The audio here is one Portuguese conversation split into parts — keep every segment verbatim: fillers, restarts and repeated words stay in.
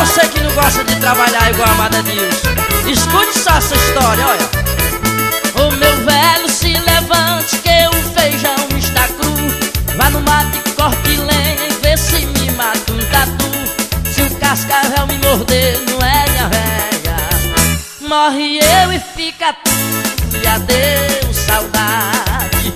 você que não gosta de trabalhar igual a Amada Nilson, escute só essa história, olha. O meu velho, se levante que o feijão está cru. Vá no mato e corte lenha e vê se me mata um tatu. Se o cascavel me morder, não é minha véia, morre eu e fica tu. E adeus, saudade.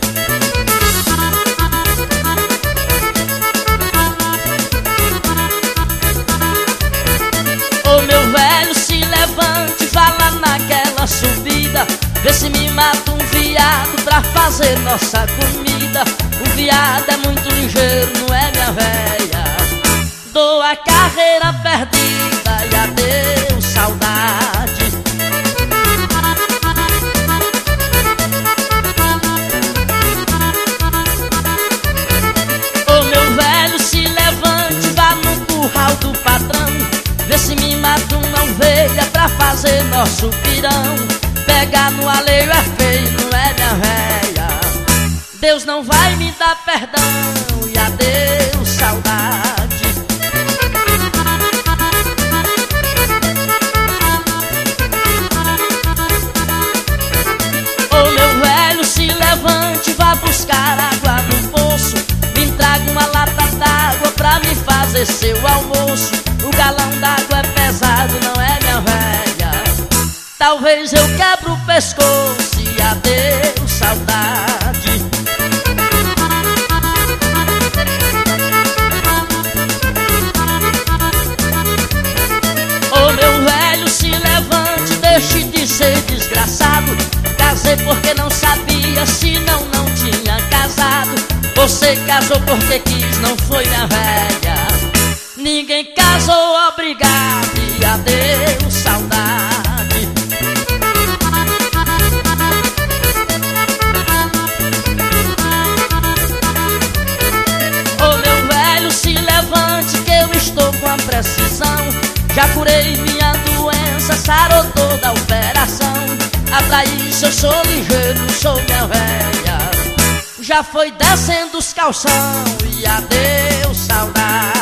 Ô meu velho, se levante, vá lá naquela subida, vê se me mata um viado pra fazer nossa comida. O viado é muito ligeiro, não é minha véia, dou a carreira perdida e adeus, saudade. Ô meu velho, se levante, vá no curral do patrão, vê se me mata uma ovelha pra fazer nosso pirão. Pegar no alheio é feio, não é minha véia, Deus não vai me dar perdão e adeus, saudade. Ô meu velho, se levante, vá buscar água no poço, me traga uma lata d'água pra me fazer seu almoço. O galão d'água é pesado, não é minha véia, talvez eu quebre o pescoço e adeus, saudade. Ô meu velho, se levante, deixe de ser desgraçado. Casei porque não sabia, senão não tinha casado. Você casou porque quis, não foi minha velha, ninguém casou obrigado e adeus, saudade. Ô meu velho, se levante que eu estou com a precisão. Já curei minha doença, sarou toda a operação. Pra isso eu sou ligeiro, não sou minha velha, já foi descendo os calção e adeus, saudade.